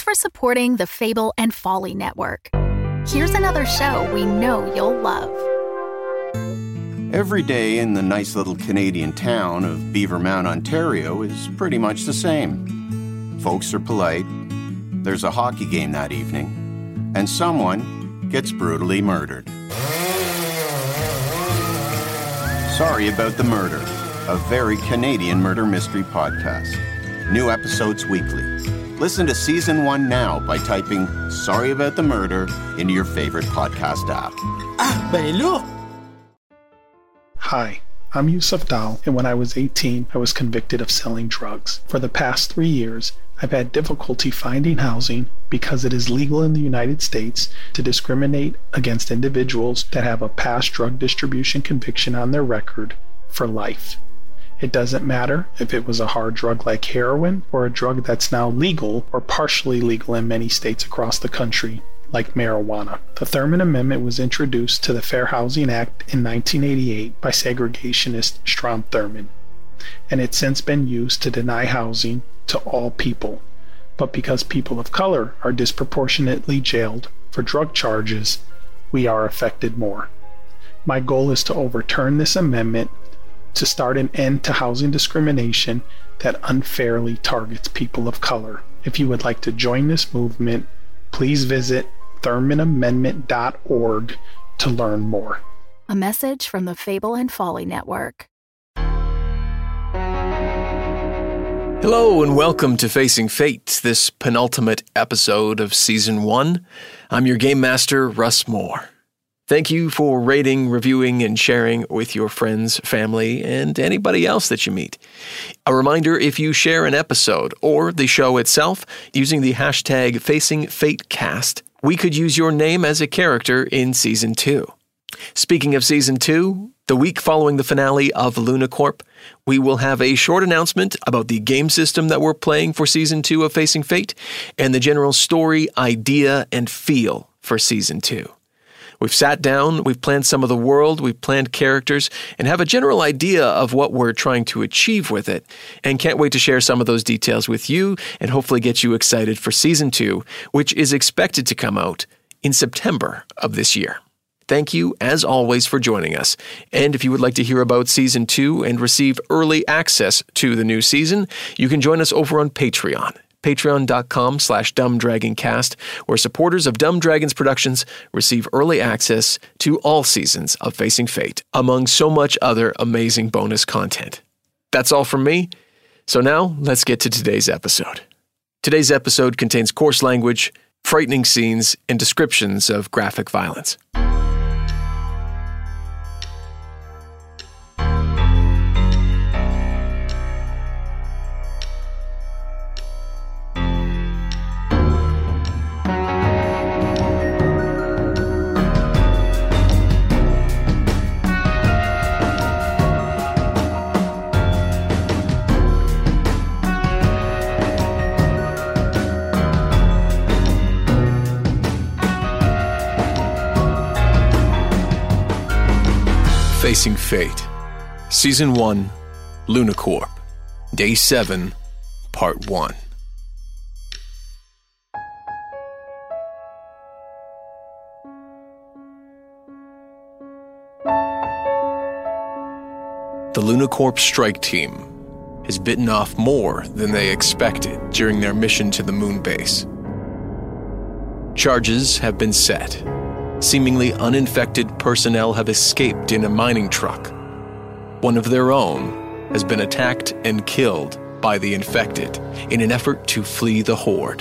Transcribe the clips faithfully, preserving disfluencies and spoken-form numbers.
for supporting the Fable and Folly Network. Here's another show we know you'll love. Every day in the nice little Canadian town of Beavermount, Ontario is pretty much the same. Folks are polite, there's a hockey game that evening, and someone gets brutally murdered. Sorry About the Murder, a very Canadian murder mystery podcast. New episodes weekly. Listen to Season one now by typing Sorry About the Murder into your favorite podcast app. Ah, ben là! Hi, I'm Yusuf Dal, and when I was eighteen, I was convicted of selling drugs. For the past three years, I've had difficulty finding housing because it is legal in the United States to discriminate against individuals that have a past drug distribution conviction on their record for life. It doesn't matter if it was a hard drug like heroin or a drug that's now legal or partially legal in many states across the country, like marijuana. The Thurmond Amendment was introduced to the Fair Housing Act in nineteen eighty-eight by segregationist Strom Thurmond, and it's since been used to deny housing to all people. But because people of color are disproportionately jailed for drug charges, we are affected more. My goal is to overturn this amendment to start an end to housing discrimination that unfairly targets people of color. If you would like to join this movement, please visit thurmond amendment dot org to learn more. A message from the Fable and Folly Network. Hello and welcome to Facing Fate, this penultimate episode of Season one. I'm your Game Master, Russ Moore. Thank you for rating, reviewing, and sharing with your friends, family, and anybody else that you meet. A reminder, if you share an episode or the show itself using the hashtag FacingFateCast, we could use your name as a character in Season two. Speaking of Season two, the week following the finale of LunaCorp, we will have a short announcement about the game system that we're playing for Season two of Facing Fate and the general story, idea, and feel for Season two. We've sat down, we've planned some of the world, we've planned characters, and have a general idea of what we're trying to achieve with it, and can't wait to share some of those details with you and hopefully get you excited for Season two, which is expected to come out in September of this year. Thank you, as always, for joining us. And if you would like to hear about Season two and receive early access to the new season, you can join us over on Patreon. Patreon.com slash dumbdragoncast, where supporters of Dumb Dragons Productions receive early access to all seasons of Facing Fate, among so much other amazing bonus content. That's all from me. So now, let's get to today's episode. Today's episode contains coarse language, frightening scenes, and descriptions of graphic violence. Facing Fate, Season one, LunaCorp, Day seven, Part one. The LunaCorp strike team has bitten off more than they expected during their mission to the moon base. Charges have been set. Seemingly uninfected personnel have escaped in a mining truck. One of their own has been attacked and killed by the infected in an effort to flee the horde.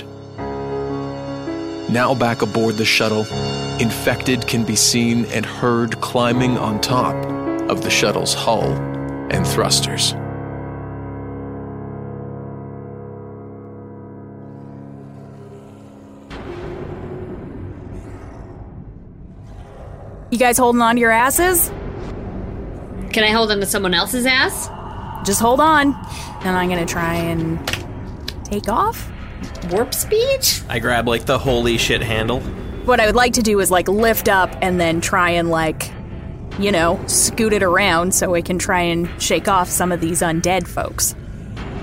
Now back aboard the shuttle, infected can be seen and heard climbing on top of the shuttle's hull and thrusters. You guys holding on to your asses? Can I hold on to someone else's ass? Just hold on. And I'm gonna try and take off. Warp speed? I grab, like, the holy shit handle. What I would like to do is, like, lift up and then try and, like, you know, scoot it around so we can try and shake off some of these undead folks.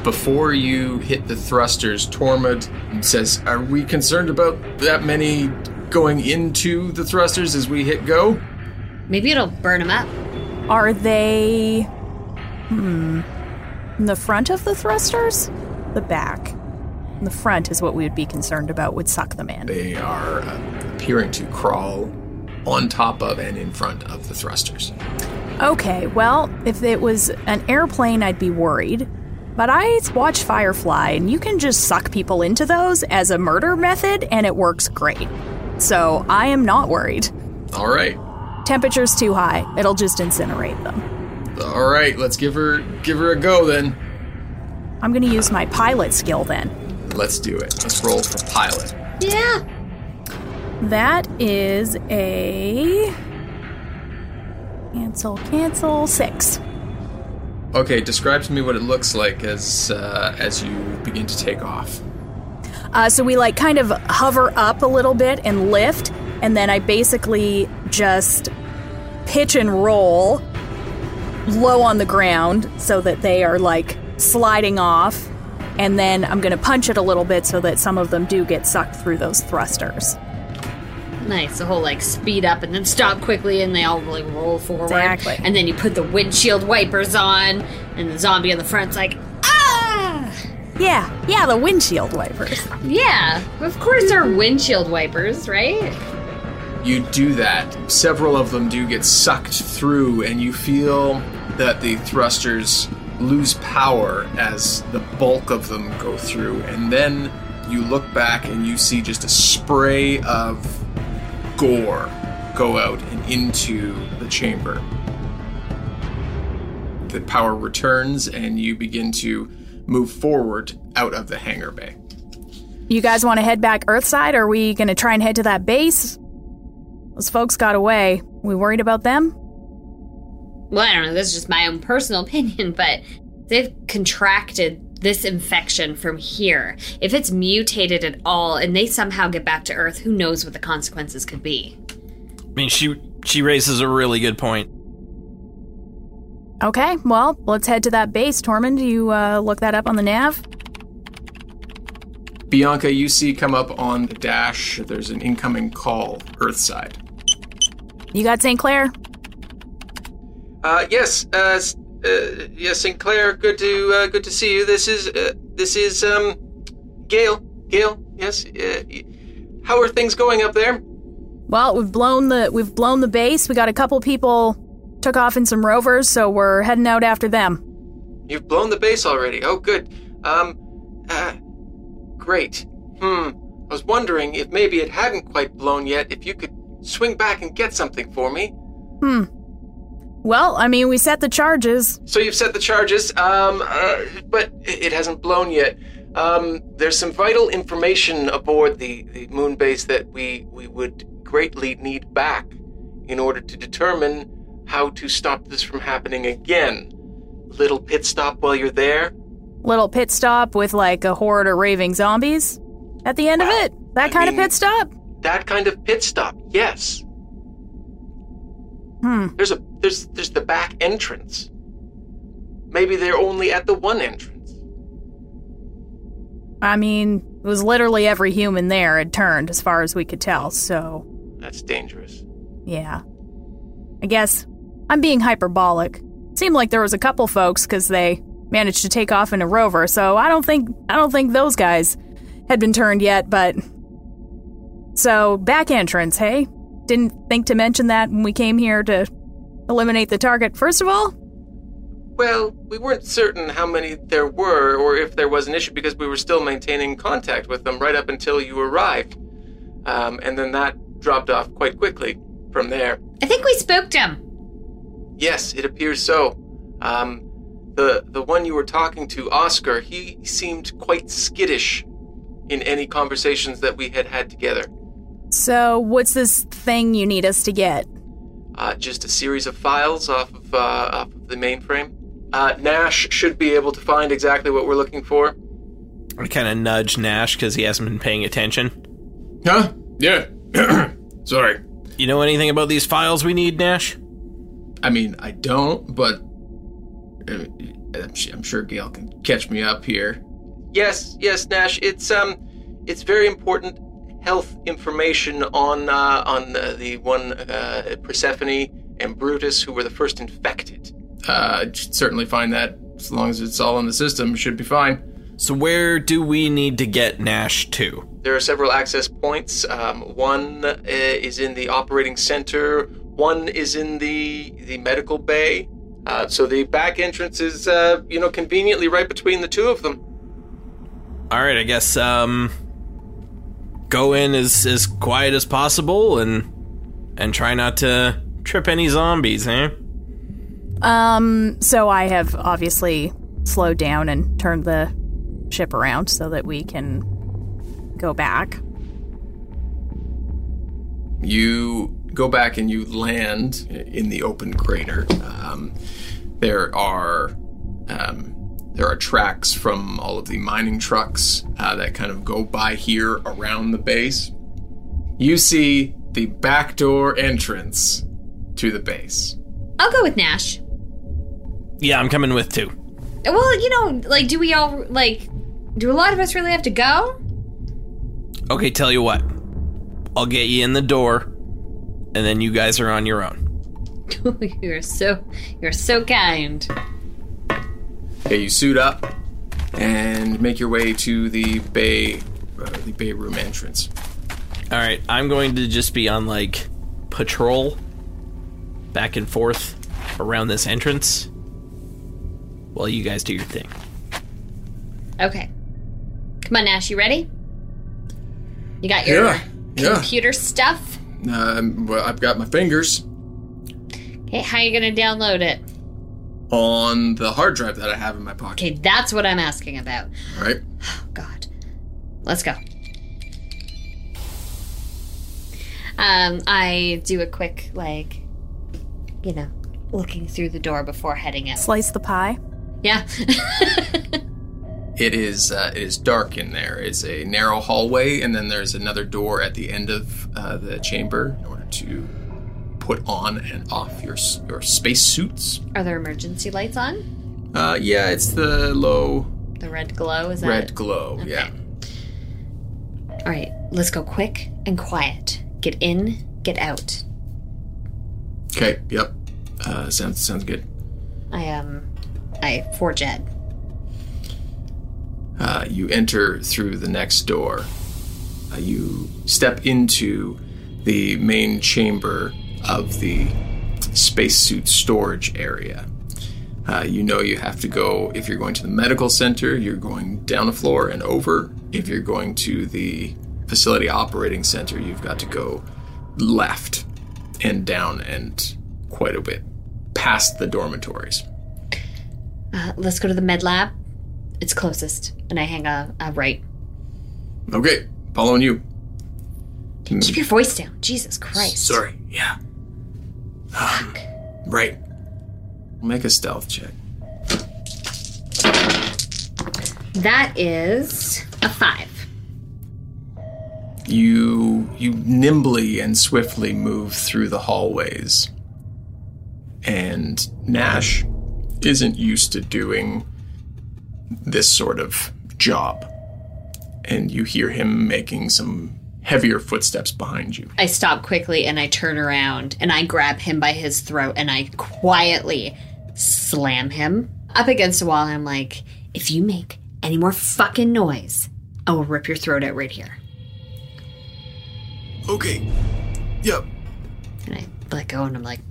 before you hit the thrusters, Tormund says, are we concerned about that many going into the thrusters as we hit go? Maybe it'll burn them up. Are they... Hmm... in the front of the thrusters? The back. The front is what we would be concerned about, would suck them in. They are uh, appearing to crawl on top of and in front of the thrusters. Okay, well, if it was an airplane, I'd be worried. But I watch Firefly, and you can just suck people into those as a murder method, and it works great. So I am not worried. All right. Temperature's too high. It'll just incinerate them. All right, let's give her give her a go then. I'm going to use my pilot skill then. Let's do it. Let's roll for pilot. Yeah. That is a... Cancel, cancel, six. Okay, describe to me what it looks like as uh, as you begin to take off. Uh, so we like kind of hover up a little bit and lift, and then I basically just pitch and roll low on the ground so that they are like sliding off, and then I'm going to punch it a little bit so that some of them do get sucked through those thrusters. Nice. The whole like speed up and then stop quickly, and they all like roll forward. Exactly. And then you put the windshield wipers on, and the zombie on the front's like, ah! Yeah, yeah, the windshield wipers. Yeah, of course they're windshield wipers, right? You do that. Several of them do get sucked through, and you feel that the thrusters lose power as the bulk of them go through. And then you look back and you see just a spray of gore go out and into the chamber. The power returns, and you begin to move forward out of the hangar bay. You guys want to head back Earthside, or are we going to try and head to that base? Those folks got away. We worried about them? Well, I don't know. This is just my own personal opinion, but they've contracted this infection from here. If it's mutated at all and they somehow get back to Earth, who knows what the consequences could be? I mean, she she raises a really good point. Okay, well, let's head to that base. Tormund, you uh, look that up on the nav? Bianca, you see come up on the dash, there's an incoming call, Earthside. You got Saint Clair? Uh, yes, uh, uh, yes, Saint Clair, good to, uh, good to see you. This is, uh, this is, um, Gale. Gale, yes, uh, how are things going up there? Well, we've blown the, we've blown the base. We got a couple people took off in some rovers, so we're heading out after them. You've blown the base already. Oh, good. Um, uh, great. Hmm, I was wondering if maybe it hadn't quite blown yet, if you could swing back and get something for me. Hmm. Well, I mean, we set the charges. So you've set the charges, um, uh, but it hasn't blown yet. Um, there's some vital information aboard the, the moon base that we, we would greatly need back in order to determine how to stop this from happening again. Little pit stop while you're there. Little pit stop with like a horde of raving zombies at the end well, of it? That I kind mean, of pit stop? That kind of pit stop, yes. Hmm. There's a there's there's the back entrance. Maybe they're only at the one entrance. I mean, it was literally every human there had turned as far as we could tell, so... That's dangerous. Yeah. I guess I'm being hyperbolic. Seemed like there was a couple folks because they managed to take off in a rover, so I don't think I don't think those guys had been turned yet, but... So, back entrance, hey? Didn't think to mention that when we came here to eliminate the target, first of all? Well, we weren't certain how many there were, or if there was an issue, because we were still maintaining contact with them right up until you arrived. Um, and then that dropped off quite quickly from there. I think we spoke to him. Yes, it appears so. Um, the the one you were talking to, Oscar, he seemed quite skittish in any conversations that we had had together. So, what's this thing you need us to get? Uh, just a series of files off of, uh, off of the mainframe. Uh, Nash should be able to find exactly what we're looking for. I kind of nudge Nash because he hasn't been paying attention. Huh? Yeah. Sorry. You know anything about these files we need, Nash? I mean, I don't, but uh, I'm, I'm sure Gale can catch me up here. Yes, yes, Nash. It's um, it's very important health information on uh, on uh, the one uh, Persephone and Brutus who were the first infected. Uh, I'd certainly find that as long as it's all in the system, should be fine. So where do we need to get Nash to? There are several access points. Um, one uh, is in the operating center. One is in the the medical bay. Uh, so the back entrance is, uh, you know, conveniently right between the two of them. All right, I guess um, go in as as quiet as possible and and try not to trip any zombies, eh? Um. So I have obviously slowed down and turned the ship around so that we can go back. You go back and you land in the open crater. Um, there are um, there are tracks from all of the mining trucks uh, that kind of go by here around the base. You see the back door entrance to the base. I'll go with Nash. Yeah, I'm coming with too. Well, you know, like, do we all, like, do a lot of us really have to go? Okay, tell you what. I'll get you in the door, and then you guys are on your own. You're so, you're so kind. Okay, you suit up and make your way to the bay, uh, the bay room entrance. All right, I'm going to just be on, like, patrol back and forth around this entrance while you guys do your thing. Okay. Come on, Nash, you ready? You got your Yeah, yeah. computer stuff? Um, well, I've got my fingers Okay, how you gonna download it? on the hard drive that I have in my pocket. Okay, that's what I'm asking about. All right. Oh, God. Let's go. Um, I do a quick, like, you know, looking through the door before heading in. Slice the pie. Yeah. It is uh, it is dark in there. It's a narrow hallway, and then there's another door at the end of uh, the chamber in order to put on and off your your space suits. Are there emergency lights on? Uh, yeah, it's the low The red glow, is that red it? glow. Okay. Yeah. All right, let's go quick and quiet. Get in, get out. Okay. Yep. Uh, sounds sounds good. I, um, I forge ed. Uh, you enter through the next door. Uh, you step into the main chamber of the spacesuit storage area. Uh, you know you have to go, if you're going to the medical center, you're going down a floor and over. If you're going to the facility operating center, you've got to go left and down and quite a bit past the dormitories. Uh, let's go to the med lab. It's closest. And I hang a, a right. Okay, following you. Keep your voice down. Jesus Christ. Sorry, yeah. Um, right. Make a stealth check. That is a five. You you nimbly and swiftly move through the hallways. And Nash isn't used to doing this sort of job. And you hear him making some heavier footsteps behind you. I stop quickly and I turn around and I grab him by his throat and I quietly slam him up against the wall. And I'm like, if you make any more fucking noise, I will rip your throat out right here. Okay. Yep. And I let go and I'm like,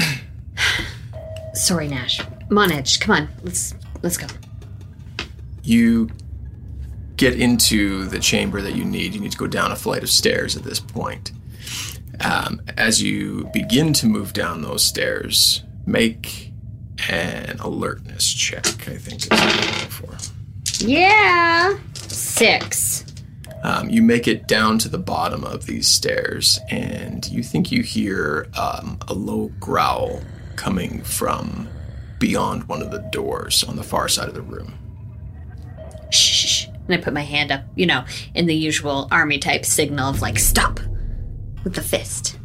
sorry, Nash. I'm on edge. Come on, let's let's go. You get into the chamber that you need. You need to go down a flight of stairs at this point. Um, as you begin to move down those stairs, make an alertness check, I think is what I'm looking for. Yeah. Six. Um, you make it down to the bottom of these stairs, and you think you hear um, a low growl coming from beyond one of the doors on the far side of the room. Shh. And I put my hand up, you know, in the usual army type signal of like, stop, with the fist.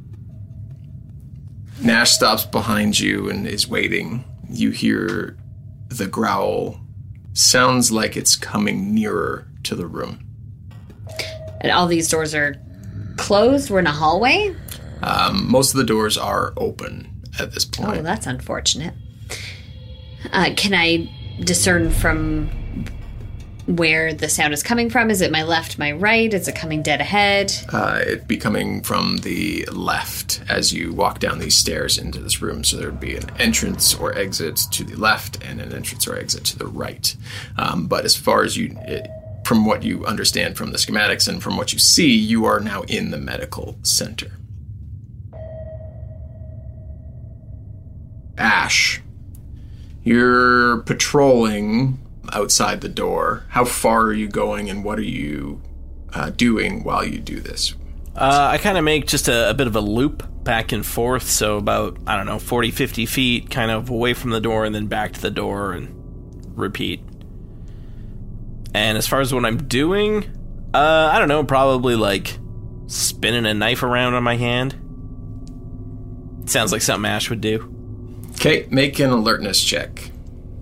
Nash stops behind you and is waiting. You hear the growl sounds like it's coming nearer to the room. And all these doors are closed? We're in a hallway? Um, most of the doors are open at this point. Oh, that's unfortunate. Uh, can I discern from where the sound is coming from? Is it my left, my right? Is it coming dead ahead? Uh, it'd be coming from the left as you walk down these stairs into this room. So there would be an entrance or exit to the left and an entrance or exit to the right. Um, but as far as you, it, from what you understand from the schematics and from what you see, you are now in the medical center. Ash, you're patrolling outside the door. How far are you going, and what are you uh, doing while you do this? Uh, I kind of make just a, a bit of a loop back and forth, so about, I don't know, forty, fifty feet, kind of away from the door and then back to the door and repeat. And as far as what I'm doing, uh, I don't know, probably like spinning a knife around on my hand. Sounds like something Ash would do. Okay, make an alertness check.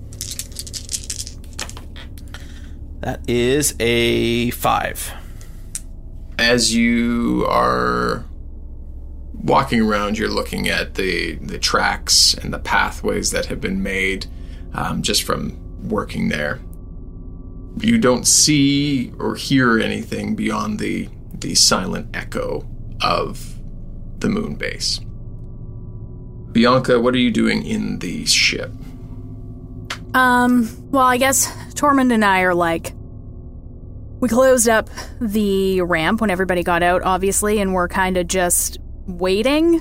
That is a five. As you are walking around, you're looking at the, the tracks and the pathways that have been made um, just from working there. You don't see or hear anything beyond the, the silent echo of the moon base. Bianca, what are you doing in the ship? Um, well, I guess Tormund and I are like, we closed up the ramp when everybody got out, obviously, and we're kind of just waiting.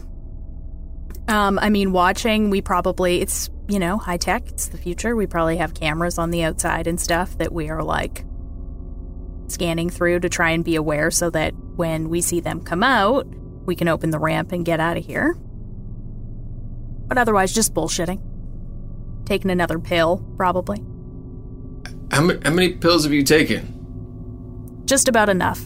Um, I mean, watching, we probably, it's, you know, high tech, it's the future. We probably have cameras on the outside and stuff that we are like scanning through to try and be aware so that when we see them come out, we can open the ramp and get out of here. But otherwise, just bullshitting. Taking another pill, probably. How many, how many pills have you taken? Just about enough.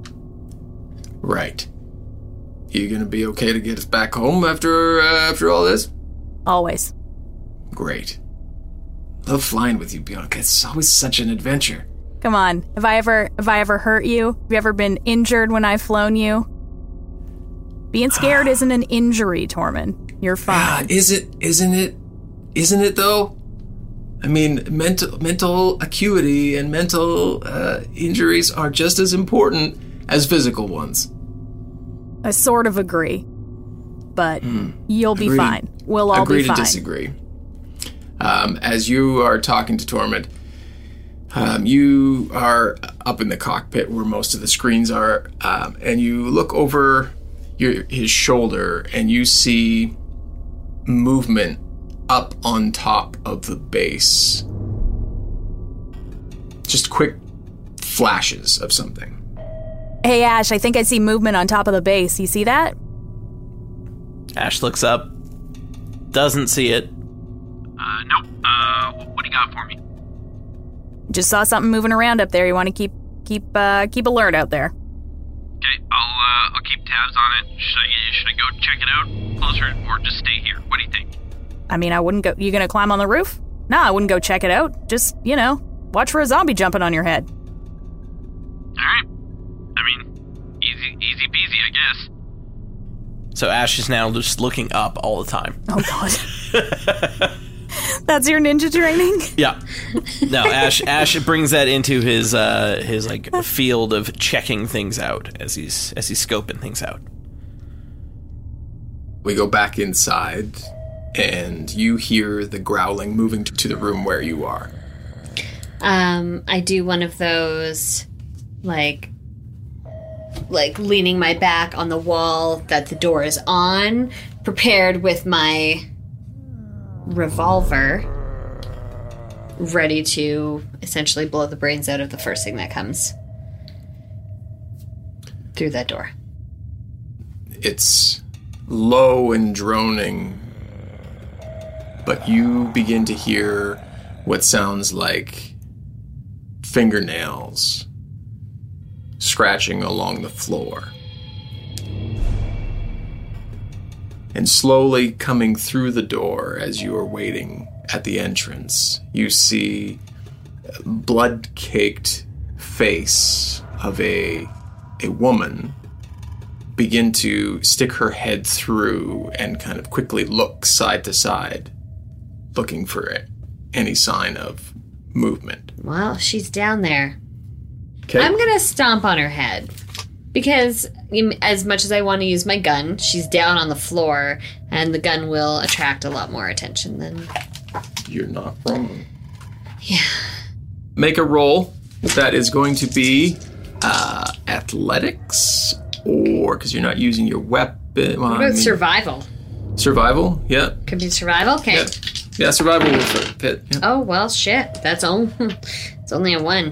Right. You gonna be okay to get us back home after uh, after all this? Always. Great. Love flying with you, Bianca. It's always such an adventure. Come on. Have I ever have I ever hurt you? Have you ever been injured when I've flown you? Being scared isn't an injury, Tormund. You're fine. Uh, is it? Isn't it? Isn't it though? I mean, mental mental acuity and mental uh, injuries are just as important as physical ones. I sort of agree, but mm. you'll be agree, fine. We'll all agree be fine. Agree to disagree. Um, as you are talking to Tormund, um, you are up in the cockpit where most of the screens are, um, and you look over your his shoulder and you see movement up on top of the base. Just quick flashes of something. Hey, Ash, I think I see movement on top of the base. You see that? Ash looks up. Doesn't see it. Uh, nope. Uh, what do you got for me? Just saw something moving around up there. You want to keep keep uh, keep alert out there. Okay, I'll uh, I'll keep tabs on it. Should I, should I go check it out closer or just stay here? What do you think? I mean, I wouldn't go... You gonna climb on the roof? No, I wouldn't go check it out. Just, you know, watch for a zombie jumping on your head. Alright. I mean, easy easy peasy, I guess. So Ash is now just looking up all the time. Oh, God. That's your ninja training? Yeah. No, Ash Ash brings that into his, uh, his like, field of checking things out as he's, as he's scoping things out. We go back inside... and you hear the growling moving to the room where you are. Um, I do one of those, like, like leaning my back on the wall that the door is on, prepared with my revolver, ready to essentially blow the brains out of the first thing that comes through that door. It's low and droning, but you begin to hear what sounds like fingernails scratching along the floor. And slowly coming through the door as you are waiting at the entrance, you see a blood-caked face of a a woman begin to stick her head through and kind of quickly look side to side, looking for any sign of movement. Well, she's down there. Okay. I'm going to stomp on her head. Because as much as I want to use my gun, she's down on the floor, and the gun will attract a lot more attention than... You're not wrong. Yeah. Make a roll. That is going to be uh, athletics, or because you're not using your weapon. Well, what about I mean, survival? Survival, yeah. Could be survival? Okay. Yeah, yeah survival will fit. Yeah. Oh, well, shit. That's only, it's only a one.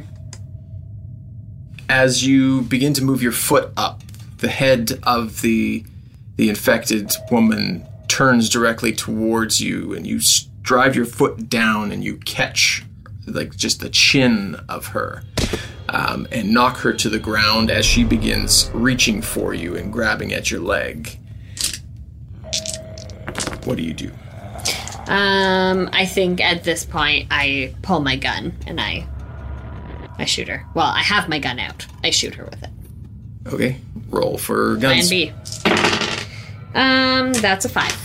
As you begin to move your foot up, the head of the the infected woman turns directly towards you, and you drive your foot down and you catch like just the chin of her um, and knock her to the ground as she begins reaching for you and grabbing at your leg. What do you do? Um, I think at this point I pull my gun and I I shoot her. Well, I have my gun out. I shoot her with it. Okay, roll for guns. Plan B. Um, that's a five.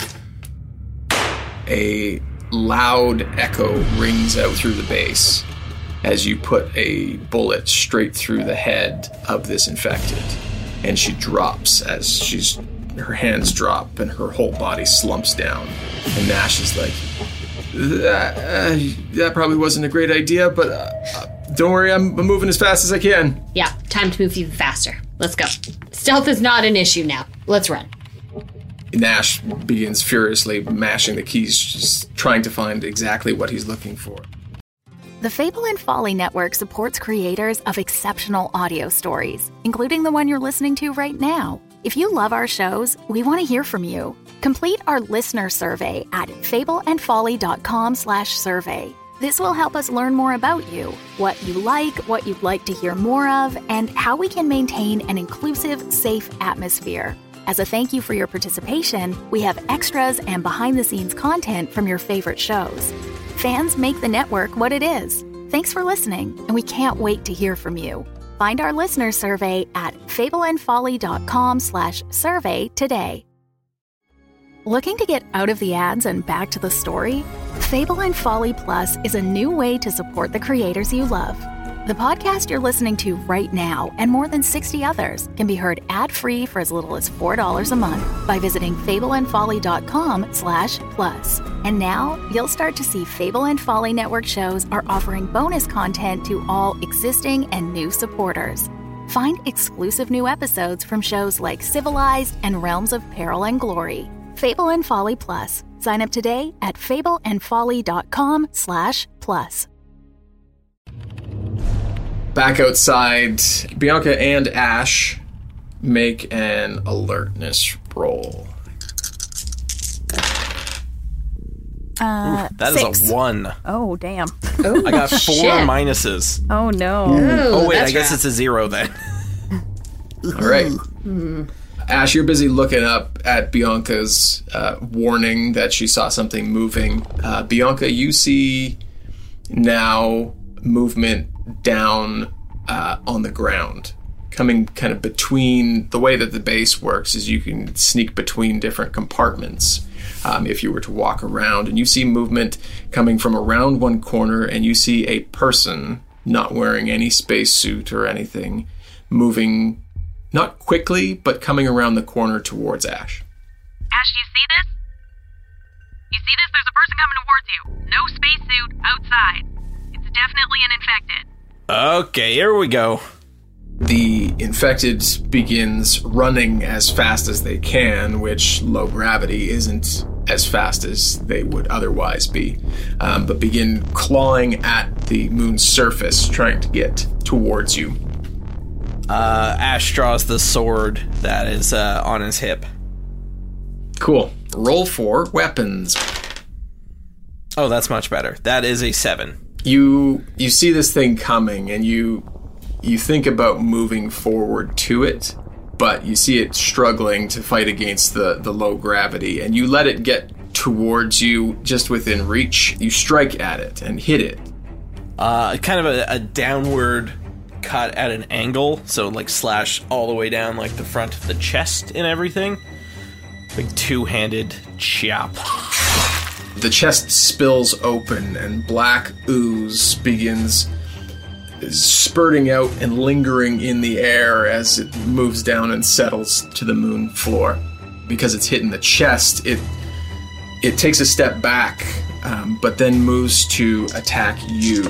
A loud echo rings out through the base as you put a bullet straight through the head of this infected, and she drops as she's her hands drop and her whole body slumps down. And Nash is like, that, uh, that probably wasn't a great idea, but uh, don't worry, I'm moving as fast as I can. Yeah, time to move even faster. Let's go. Stealth is not an issue now. Let's run. Nash begins furiously mashing the keys, just trying to find exactly what he's looking for. The Fable and Folly Network supports creators of exceptional audio stories, including the one you're listening to right now. If you love our shows, we want to hear from you. Complete our listener survey at fableandfolly.com slash survey. This will help us learn more about you, what you like, what you'd like to hear more of, and how we can maintain an inclusive, safe atmosphere. As a thank you for your participation, we have extras and behind-the-scenes content from your favorite shows. Fans make the network what it is. Thanks for listening, and we can't wait to hear from you. Find our listener survey at fableandfolly.com slash survey today. Looking to get out of the ads and back to the story? Fable and Folly Plus is a new way to support the creators you love. The podcast you're listening to right now and more than sixty others can be heard ad-free for as little as four dollars a month by visiting fableandfolly.com slash plus. And now you'll start to see Fable and Folly Network shows are offering bonus content to all existing and new supporters. Find exclusive new episodes from shows like Civilized and Realms of Peril and Glory. Fable and Folly Plus. Sign up today at fableandfolly.com slash plus. Back outside, Bianca and Ash make an alertness roll. Uh, That six. is a one. Oh, damn. Oh, I got four shit. minuses. Oh, no. Oh, wait, I that's guess rough. it's a zero then. All right. Ash, you're busy looking up at Bianca's uh, warning that she saw something moving. Uh, Bianca, you see now movement down uh, on the ground, coming kind of between. The way that the base works is you can sneak between different compartments um, if you were to walk around, and you see movement coming from around one corner, and you see a person not wearing any spacesuit or anything moving, not quickly, but coming around the corner towards Ash. Ash, you see this? You see this? There's a person coming towards you. No spacesuit, outside. It's definitely an infected. Okay, here we go. The infected begins running as fast as they can, which low gravity isn't as fast as they would otherwise be, um, but begin clawing at the moon's surface, trying to get towards you. Uh, Ash draws the sword that is uh, on his hip. Cool. Roll for weapons. Oh, that's much better. That is a seven. You you see this thing coming, and you you think about moving forward to it, but you see it struggling to fight against the, the low gravity, and you let it get towards you, just within reach. You strike at it and hit it. Uh, kind of a, a downward cut at an angle, so like slash all the way down like the front of the chest and everything. Big two-handed chop. The chest spills open and black ooze begins spurting out and lingering in the air as it moves down and settles to the moon floor. Because it's hitting the chest, it it takes a step back, um, but then moves to attack you.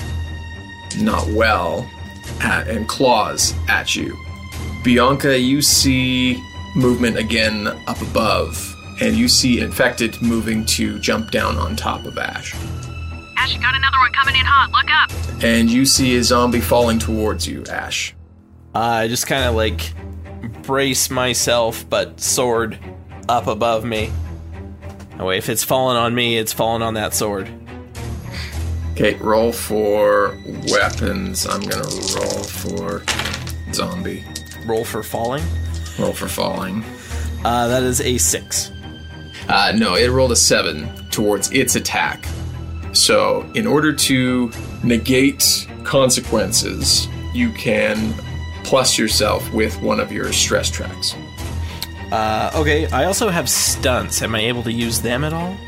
Not well, at, and claws at you. Bianca, you see movement again up above, and you see Infected moving to jump down on top of Ash. Ash, you got another one coming in hot. Look up. And you see a zombie falling towards you, Ash. Uh, I just kind of like brace myself, but sword up above me. That way, if it's falling on me, it's falling on that sword. Okay, roll for weapons. I'm gonna roll for zombie. Roll for falling? Roll for falling. Uh, that is a six. Uh, no, it rolled a seven towards its attack. So, in order to negate consequences, you can plus yourself with one of your stress tracks. Uh, okay, I also have stunts. Am I able to use them at all?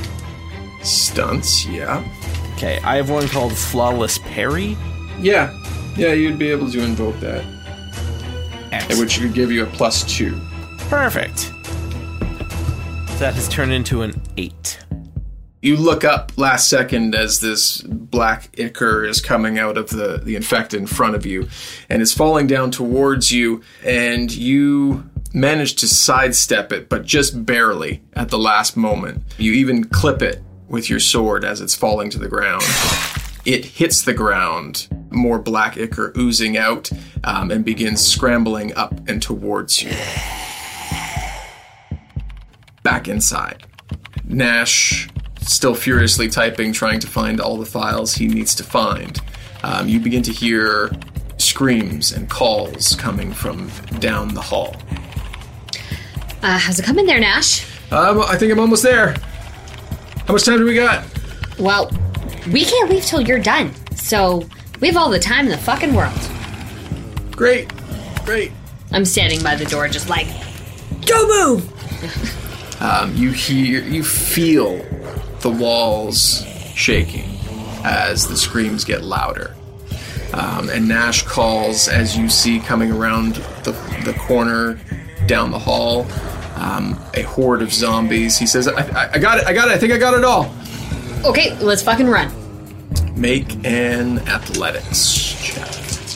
Stunts, yeah. Okay, I have one called Flawless Parry. Yeah, yeah, you'd be able to invoke that. Excellent. Which would give you a plus two. Perfect. That has turned into an eight. You look up last second as this black ichor is coming out of the, the infected in front of you and is falling down towards you, and you manage to sidestep it, but just barely at the last moment. You even clip it with your sword as it's falling to the ground. It hits the ground, more black ichor oozing out, um, and begins scrambling up and towards you. Back inside. Nash, still furiously typing, trying to find all the files he needs to find. Um, you begin to hear screams and calls coming from down the hall. Uh, how's it coming there, Nash? Um, I think I'm almost there. How much time do we got? Well, we can't leave till you're done, so we have all the time in the fucking world. Great, great. I'm standing by the door just like, don't move! Um, you hear, you feel the walls shaking as the screams get louder. Um, and Nash calls as you see coming around the, the corner down the hall, um, a horde of zombies. He says, I, I, I got it, I got it, I think I got it all. Okay, let's fucking run. Make an athletics check.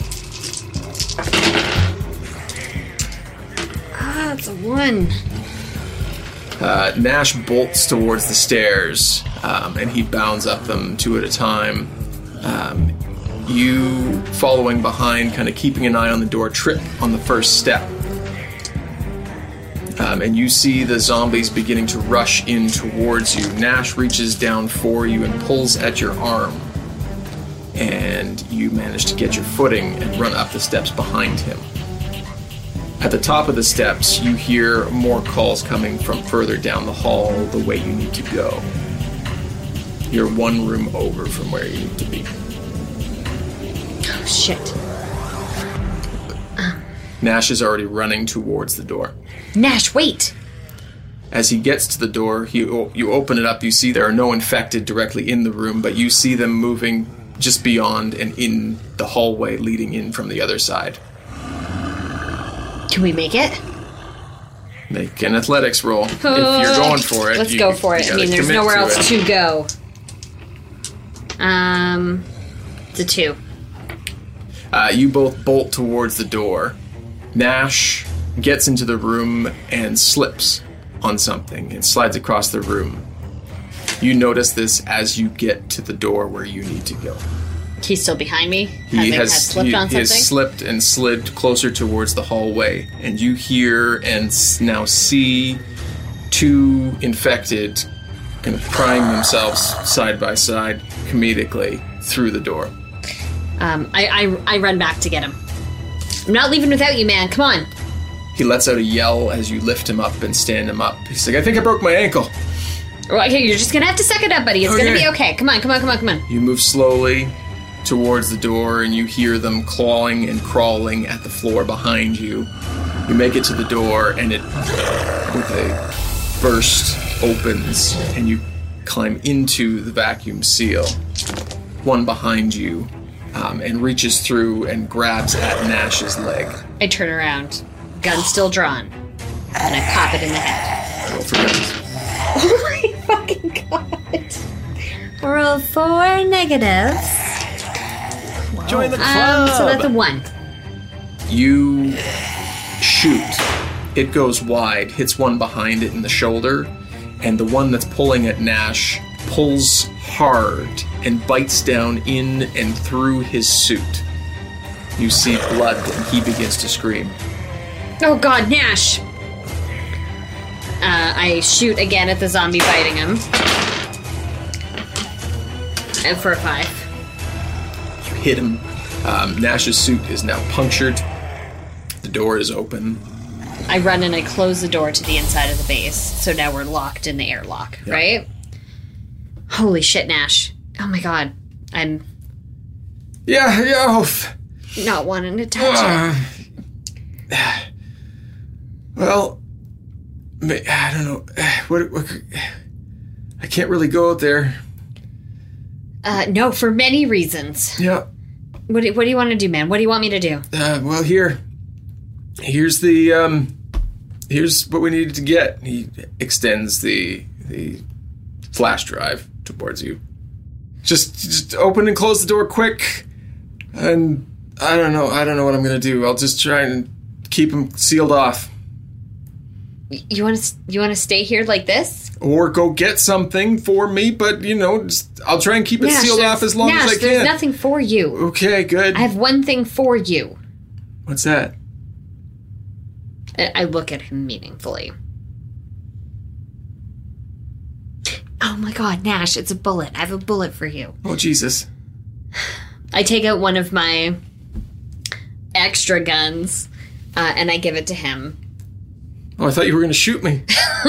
Ah, it's a one. Uh, Nash bolts towards the stairs, um, and he bounds up them two at a time. Um, you, following behind, kind of keeping an eye on the door, trip on the first step. Um, and you see the zombies beginning to rush in towards you. Nash reaches down for you and pulls at your arm. And you manage to get your footing and run up the steps behind him. At the top of the steps, you hear more calls coming from further down the hall the way you need to go. You're one room over from where you need to be. Oh, shit. Nash is already running towards the door. Nash, wait! As he gets to the door, you, you open it up, you see there are no infected directly in the room, but you see them moving just beyond and in the hallway leading in from the other side. Can we make it? Make an athletics roll. Uh, if you're going for it. Let's you, go for it. I mean, there's nowhere to else it. to go. Um, it's a two. Uh, you both bolt towards the door. Nash gets into the room and slips on something and slides across the room. You notice this as you get to the door where you need to go. He's still behind me? He having has, had slipped he, on he has something? slipped and slid closer towards the hallway, and you hear and s- now see two infected kind of prying themselves side by side comedically through the door. Um, I, I, I run back to get him. I'm not leaving without you, man. Come on. He lets out a yell as you lift him up and stand him up. He's like, I think I broke my ankle. Okay, you're just gonna have to suck it up, buddy. It's Okay. gonna be okay. Come on, come on, come on, come on. You move slowly towards the door, and you hear them clawing and crawling at the floor behind you. You make it to the door, and it, with a burst, opens, and you climb into the vacuum seal. One behind you, um, and reaches through and grabs at Nash's leg. I turn around, gun still drawn, and I pop it in the head. Roll for guns. Oh my fucking god. Roll four negatives. Join the Um, club. so that's a one. You shoot. It goes wide, hits one behind it in the shoulder, and the one that's pulling at Nash pulls hard and bites down in and through his suit. You see blood, and he begins to scream. Oh god, Nash! Uh, I shoot again at the zombie biting him. And for a five. You hit him. Um, Nash's suit is now punctured. The door is open. I run and I close the door to the inside of the base, so now we're locked in the airlock, Yep. right? Holy shit, Nash. Oh my god. I'm Yeah, yeah. f- not wanting to touch it. uh, well, ma- I don't know. What, what? I can't really go out there. Uh, no, for many reasons. Yeah. What do, what do you want to do, man? What do you want me to do? Uh, well, here, here's the um, here's what we needed to get. He extends the the flash drive towards you. Just, just open and close the door quick. And I don't know. I don't know what I'm gonna do. I'll just try and keep him sealed off, You want to you want to stay here like this? or go get something for me. But you know, just, I'll try and keep it Nash, sealed there's- off as long Nash, as I there's can. nothing for you. Okay, good. I have one thing for you. What's that? I I look at him meaningfully. Oh my god, Nash, it's a bullet. I have a bullet for you. Oh Jesus! I take out one of my extra guns, uh, and I give it to him. Oh, I thought you were gonna shoot me.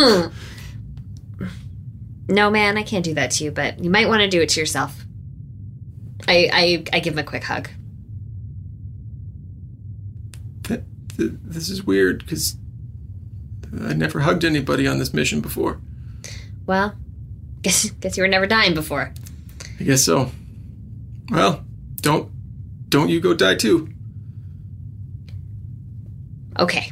No, man, I can't do that to you, but you might want to do it to yourself. I, I, I give him a quick hug. Th- th- This is weird because I never hugged anybody on this mission before. Well, guess, guess you were never dying before. I guess so. Well, don't don't you go die too. Okay.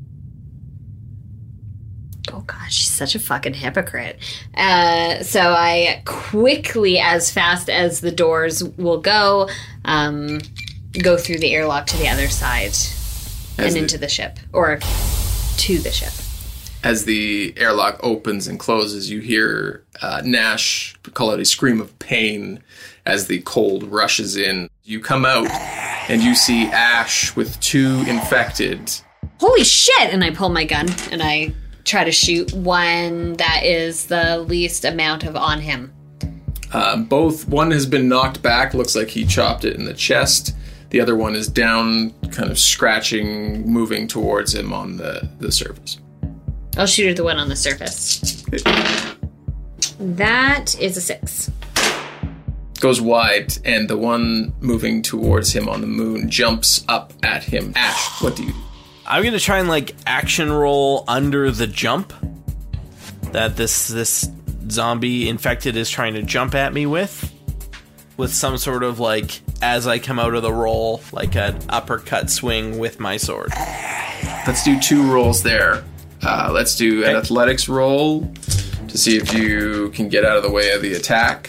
Oh gosh, she's such a fucking hypocrite. Uh, so I quickly, as fast as the doors will go, um, go through the airlock to the other side As and the- into the ship. Or to the ship. As the airlock opens and closes, you hear uh, Nash call out a scream of pain as the cold rushes in. You come out and you see Ash with two infected. Holy shit! And I pull my gun and I try to shoot one that is the least amount of on him. Um, both, one has been knocked back, looks like he chopped it in the chest. The other one is down, kind of scratching, moving towards him on the, the surface. I'll shoot at the one on the surface. That is a six. Goes wide, and the one moving towards him on the moon jumps up at him. Ash, what do you do? I'm gonna try and like action roll under the jump that this this zombie infected is trying to jump at me with, with some sort of like as I come out of the roll, like an uppercut swing with my sword. Let's do two rolls there. Uh, let's do an Okay. athletics roll to see if you can get out of the way of the attack.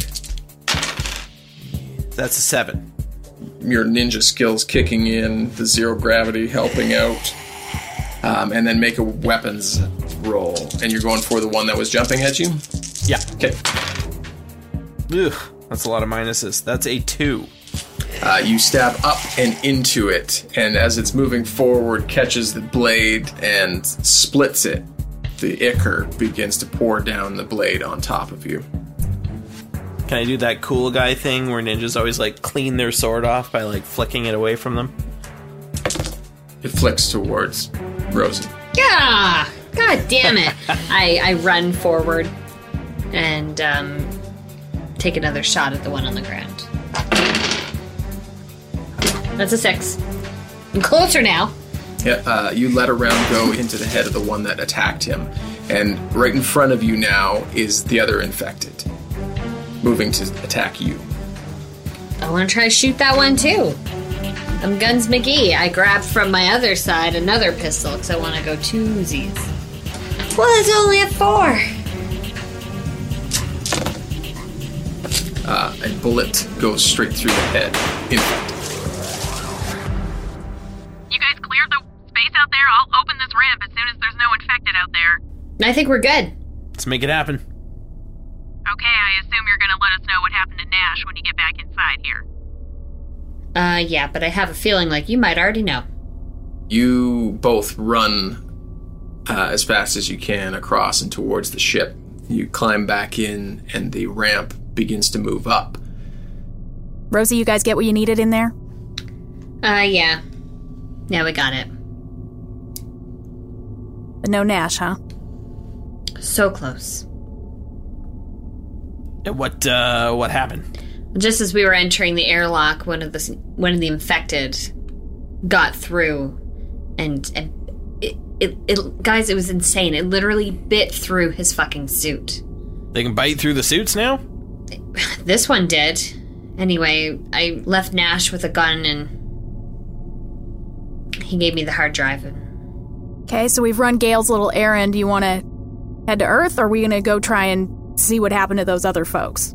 That's a seven. Your ninja skills kicking in, the zero gravity helping out. Um, and then make a weapons roll. And you're going for the one that was jumping at you? Yeah. Okay. Ugh, that's a lot of minuses. That's a two. Uh, you stab up and into it, and as it's moving forward, catches the blade and splits it. The ichor begins to pour down the blade on top of you. Can I do that cool guy thing where ninjas always like clean their sword off by like flicking it away from them? It flicks towards Rosen. Yeah! God damn it! I, I run forward and um, take another shot at the one on the ground. That's a six. I'm closer now. Yeah, uh, you let a round go into the head of the one that attacked him, and right in front of you now is the other infected, moving to attack you. I want to try to shoot that one too. I'm Guns McGee. I grabbed from my other side another pistol because I want to go twosies. Well, it's only a four. Uh, a bullet goes straight through the head. Infected. You guys clear the space out there? I'll open this ramp as soon as there's no infected out there. I think we're good. Let's make it happen. Okay, I assume you're gonna let us know what happened to Nash when you get back inside here. Uh, yeah, but I have a feeling like you might already know. You both run uh, as fast as you can across and towards the ship. You climb back in, and the ramp begins to move up. Rosie, you guys get what you needed in there? Uh, yeah. Yeah, we got it. But no Nash, huh? So close. What, uh, what happened? Just as we were entering the airlock, one of the one of the infected got through, and, and it, it, it, guys, it was insane. It literally bit through his fucking suit. They can bite through the suits now? This one did. Anyway, I left Nash with a gun, and he gave me the hard drive. Okay, so we've run Gale's little errand. Do you want to head to Earth, or are we going to go try and see what happened to those other folks?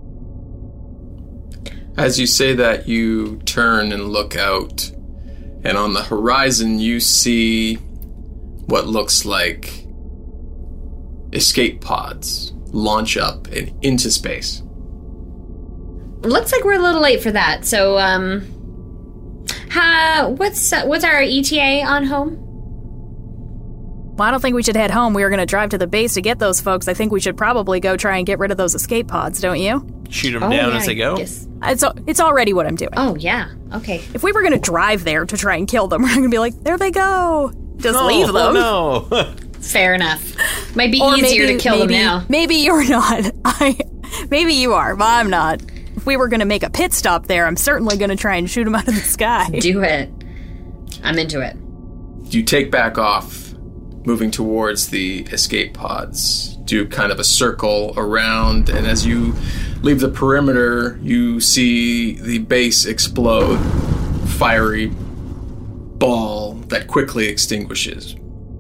As you say that, you turn and look out, and on the horizon you see what looks like escape pods launch up and into space. Looks like we're a little late for that. So, um, how, what's uh, what's our E T A on home? Well, I don't think we should head home. We were going to drive to the base to get those folks. I think we should probably go try and get rid of those escape pods, don't you? Shoot them Oh, down yeah, as they go? Yes. It's it's already what I'm doing. Oh, yeah. Okay. If we were going to drive there to try and kill them, we're going to be like, there they go. Just No, leave them. no. Fair enough. Might be Or easier maybe, to kill maybe, them now. Maybe you're not. I, maybe you are, but I'm not. If we were going to make a pit stop there, I'm certainly going to try and shoot them out of the sky. Do it. I'm into it. You take back off, moving towards the escape pods. Do kind of a circle around, and as you leave the perimeter, you see the base explode. Fiery ball that quickly extinguishes.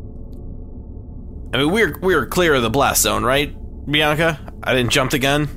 I mean, we're we're clear of the blast zone, right, Bianca? I didn't jump the gun.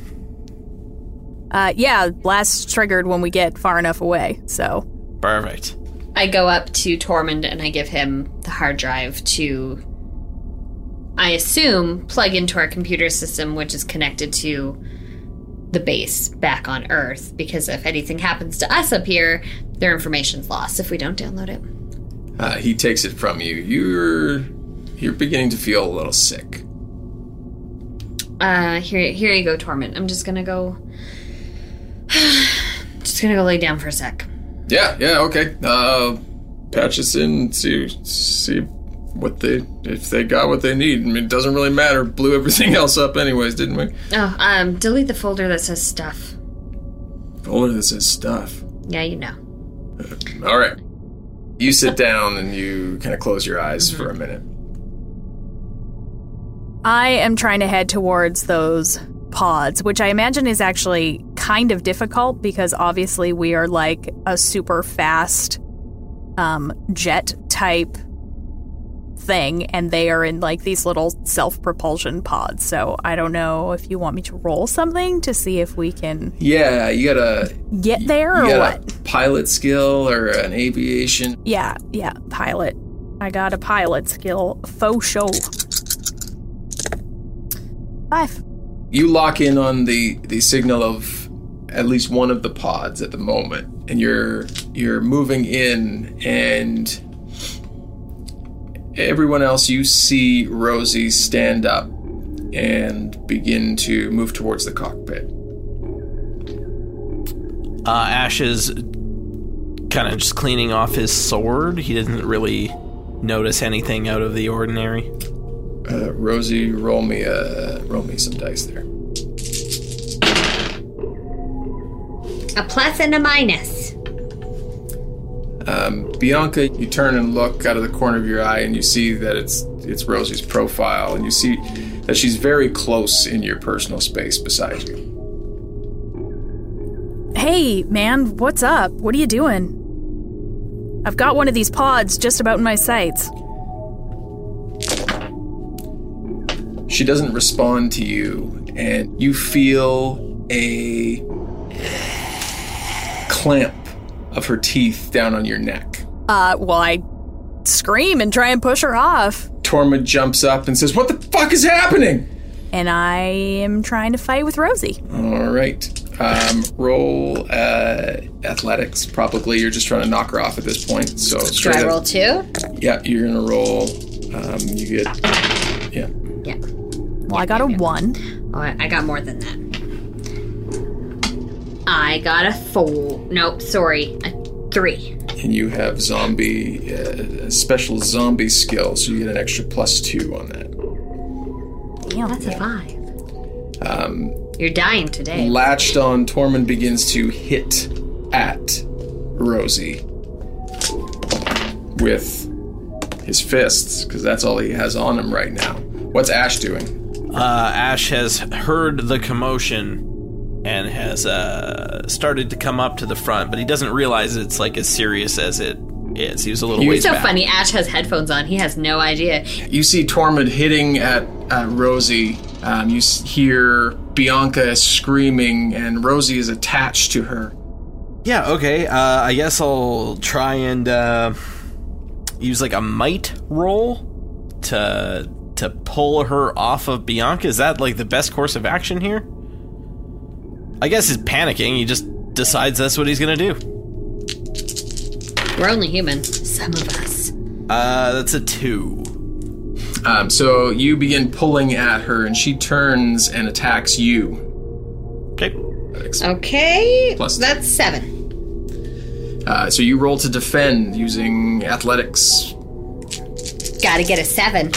Uh, yeah, blast triggered when we get far enough away, so. Perfect. I go up to Tormund and I give him the hard drive to, I assume, plug into our computer system, which is connected to the base back on Earth, because if anything happens to us up here, their information's lost if we don't download it. Uh, he takes it from you. You're you're beginning to feel a little sick. Uh, here, here you go, Tormund. I'm just gonna go, just gonna go lay down for a sec. Yeah, yeah, okay. Uh, patch us in, see see what they if they got what they need. I mean, it doesn't really matter. Blew everything else up, anyways, didn't we? Oh, um, delete the folder that says stuff. Folder that says stuff. Yeah, you know. Uh, all right. You sit down and you kind of close your eyes mm-hmm. for a minute. I am trying to head towards those pods, which I imagine is actually kind of difficult because obviously we are like a super fast um, jet type thing, and they are in like these little self-propulsion pods. So I don't know if you want me to roll something to see if we can. Yeah, you gotta get there you or got what? A pilot skill or an aviation? Yeah, yeah, pilot. I got a pilot skill, faux show. Five. You lock in on the the signal of at least one of the pods at the moment, and you're you're moving in, and everyone else, you see Rosie stand up and begin to move towards the cockpit. Uh, Ash is kind of just cleaning off his sword. He didn't really notice anything out of the ordinary. Uh, Rosie, roll me a roll me some dice there. A plus and a minus. Um, Bianca, you turn and look out of the corner of your eye, and you see that it's it's Rosie's profile, and you see that she's very close in your personal space beside you. Hey, man, what's up? What are you doing? I've got one of these pods just about in my sights. She doesn't respond to you, and you feel a clamp of her teeth down on your neck. Uh, well, I scream and try and push her off. Tormund jumps up and says, "What the fuck is happening?" And I am trying to fight with Rosie. All right. Um, roll uh, athletics, probably. You're just trying to knock her off at this point. So Do I roll two? Yeah, you're going to roll. Um, you get... Yeah. Yeah. Well, yeah, I got a one. Oh, I got more than that. I got a four. Nope, sorry. A three. And you have zombie, uh, special zombie skill, so you get an extra plus two on that. Damn, that's a five. Um, You're dying today. Latched on, Tormund begins to hit at Rosie with his fists, because that's all he has on him right now. What's Ash doing? Uh, Ash has heard the commotion and has uh, started to come up to the front, but he doesn't realize it's like as serious as it is. He was a little It's ways so back. funny. Ash has headphones on. He has no idea. You see Tormund hitting at uh, Rosie. Um, you s- hear Bianca screaming, and Rosie is attached to her. Yeah, okay. Uh, I guess I'll try and uh, use like a might roll to to pull her off of Bianca. Is that like the best course of action here? I guess he's panicking. He just decides that's what he's gonna do. We're only human. Some of us. Uh, that's a two. Um, so you begin pulling at her, and she turns and attacks you. Okay. Okay. Plus that's seven. Uh, so you roll to defend using athletics. Gotta get a seven.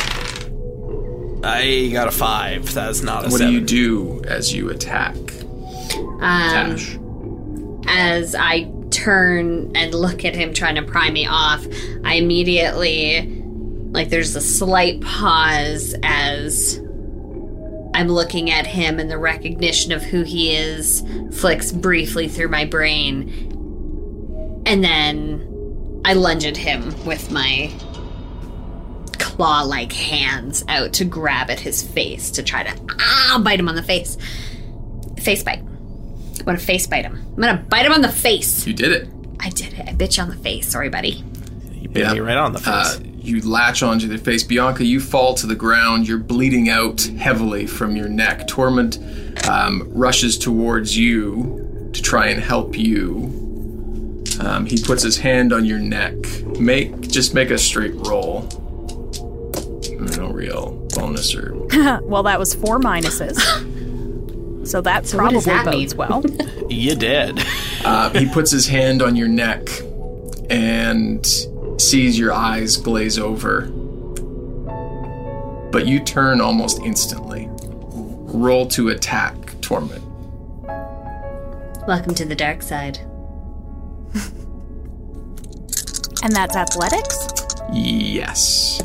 I got a five. That's not a what seven. do you do as you attack? Um, Ash. As I turn and look at him trying to pry me off, I immediately, like, there's a slight pause as I'm looking at him, and the recognition of who he is flicks briefly through my brain. And then I lunge at him with my claw-like hands out to grab at his face to try to ah, bite him on the face. Face bite. I'm gonna face bite him. I'm gonna bite him on the face. You did it. I did it. I bit you on the face. Sorry, buddy. You bit me right on the face. Uh, you latch onto the face. Bianca, you fall to the ground. You're bleeding out heavily from your neck. Tormund um, rushes towards you to try and help you. Um, he puts his hand on your neck. Make Just make a straight roll. No real bonus or... Well, that was four minuses. So that So what probably does that bodes mean? well. You did. Uh, he puts his hand on your neck and sees your eyes glaze over. But you turn almost instantly. Roll to attack, Tormund. Welcome to the dark side. And that's athletics? Yes.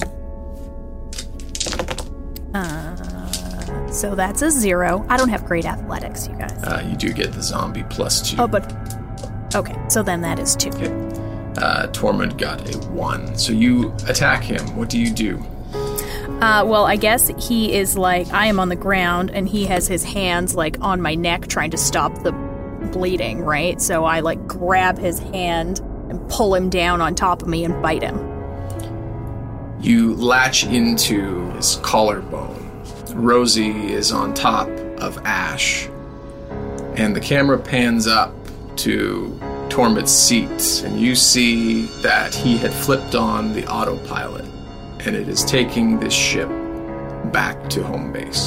Uh, so that's a zero. I don't have great athletics, you guys. Uh, you do get the zombie plus two. Oh, but... Okay, so then that is two. Okay. Uh, Tormund got a one. So you attack him. What do you do? Uh, well, I guess he is like... I am on the ground, and he has his hands, like, on my neck trying to stop the bleeding, right? So I, like, grab his hand and pull him down on top of me and bite him. You latch into his collarbone. Rosie is on top of Ash. And the camera pans up to Tormund's seat, and you see that he had flipped on the autopilot, and it is taking this ship back to home base.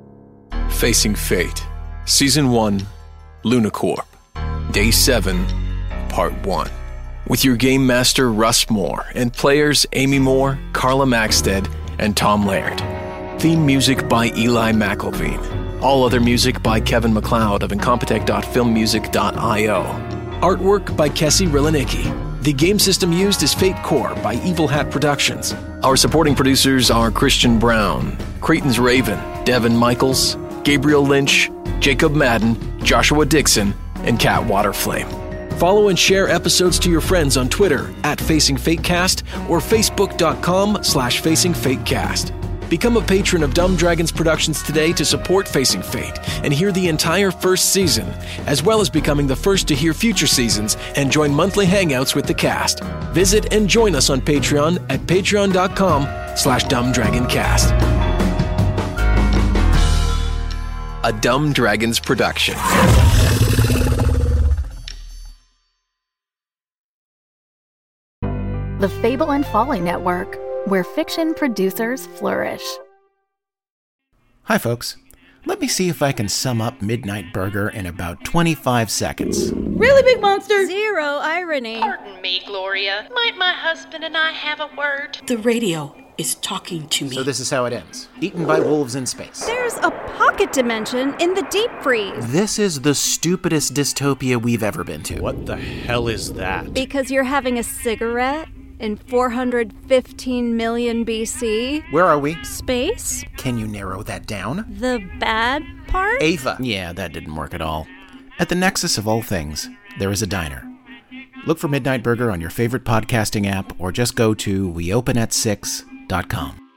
Facing Fate, Season one, Lunacorp, Day seven, Part one. With your game master Russ Moore and players Amy Moore, Carla Maxted, and Tom Laird. Theme music by Eli McElveen. All other music by Kevin MacLeod of incompetech dot film music dot io. Artwork by Kessie Rillanicki. The game system used is Fate Core by Evil Hat Productions. Our supporting producers are Christian Brown, Creighton's Raven, Devin Michaels, Gabriel Lynch, Jacob Madden, Joshua Dixon, and Kat Waterflame. Follow and share episodes to your friends on Twitter at Facing Fatecast or facebook.com slash Facing Fatecast. Become a patron of Dumb Dragons Productions today to support Facing Fate and hear the entire first season, as well as becoming the first to hear future seasons and join monthly hangouts with the cast. Visit and join us on Patreon at patreon.com slash dumbdragoncast. A Dumb Dragons production. The Fable and Folly Network, where fiction producers flourish. Hi, folks. Let me see if I can sum up Midnight Burger in about twenty-five seconds. Really, big monster? Zero irony. Pardon me, Gloria. Might my husband and I have a word? The radio is talking to me. So this is how it ends. Eaten by wolves in space. There's a pocket dimension in the deep freeze. This is the stupidest dystopia we've ever been to. What the hell is that? Because you're having a cigarette in four hundred fifteen million B C. Where are we? Space. Can you narrow that down? The bad part? Ava. Yeah, that didn't work at all. At the nexus of all things, there is a diner. Look for Midnight Burger on your favorite podcasting app or just go to we open at six dot com.